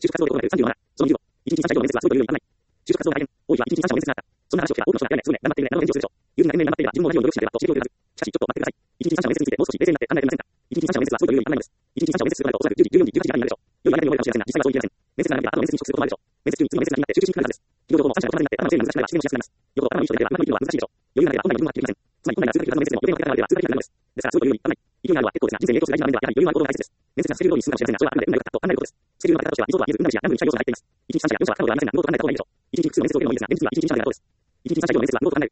就職活動で行われる37。その20を、1日3社以上の面接はすごいというよりいかない。就職活動が大変、多いは1日3社の面接があった。そんな話を聞けば多くの人がやれない、すぐね、頑張ってるね、など返事をするでしょう。友人が年々頑張っていれば自分も同じように努力しなければと刺激を受けるはず。しかしちょっと待ってください。1日3社の面接についてもう少し冷静になって考えてみませんか。1日3社の面接はすごいというよりいかないのです。1日3社の面接するとなるとおそらく10時、14時、18時ぐらいになるでしょう。良い間に思えるかもしれませんが、実際はそういきません。面接が長ければ後の面接に直接行われるでしょう。面接中に次の面接が気になって集中しにくくなるはずです。企業情報も3社が同じになって頭の整理が難しくなれば自然にしやすくなります。よほど頭のいい人であればうまくいくのは難しいでしょう。余裕がなければ本来の自分ははっきりしません。つまり本来なら通過的な面接でも予定の結果が悪いでは通過的なものです。ですからすごいというよりいかない。勢いがあるは結構ですが、人生に影響する大事な場面ではやはり余裕のある行動が大切です。面接がスケジュール通りに進むかもしれませんが、それはあくまで運が良かったと考えることです。スケジュールの立て方としては理想とは言えず、運が良いことはリゾートは見えず、運が良いし、何分に最要素が入っています。1日3社や4社は考えることはありませんが、ノートを考えた方がいいでしょう。1日3社以上の面接はノートを考えた方がいいでしょう。1日3社以上の面接はノートを考える。